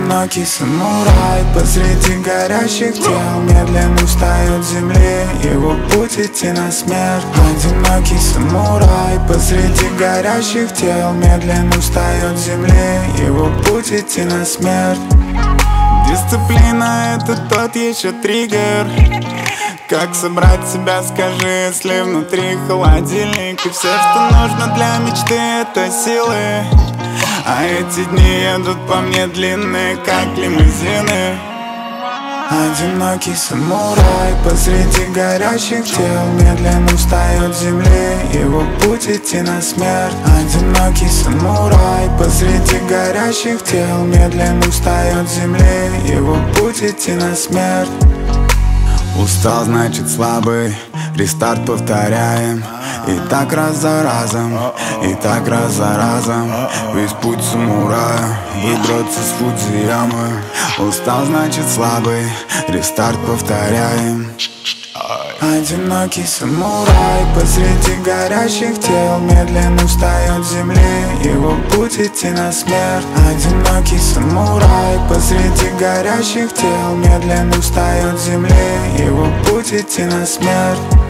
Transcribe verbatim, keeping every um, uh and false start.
Одинокий самурай посреди горящих тел медленно встает с земли, его путь идти на смерть. Одинокий самурай посреди горящих тел медленно встает с земли, его путь идти на смерть. Дисциплина — это тот еще триггер. Как собрать себя, скажи, если внутри холодильник, и все, что нужно для мечты, это силы. А эти дни едут по мне длинные, как лимузины. Одинокий самурай посреди горящих тел медленно встает с земли, его путь идти на смерть. Одинокий самурай посреди горящих тел медленно встает с земли, его путь идти на смерть. Устал, значит слабый, рестарт повторяем. И так раз за разом, и так раз за разом. Весь путь самурая, выбраться с Фудзиямы. Устал, значит слабый, рестарт повторяем. Одинокий самурай посреди горящих тел медленно встает с земли, его путь идти на смерть. Одинокий самурай посреди горящих тел медленно встает с земли, его путь идти на смерть.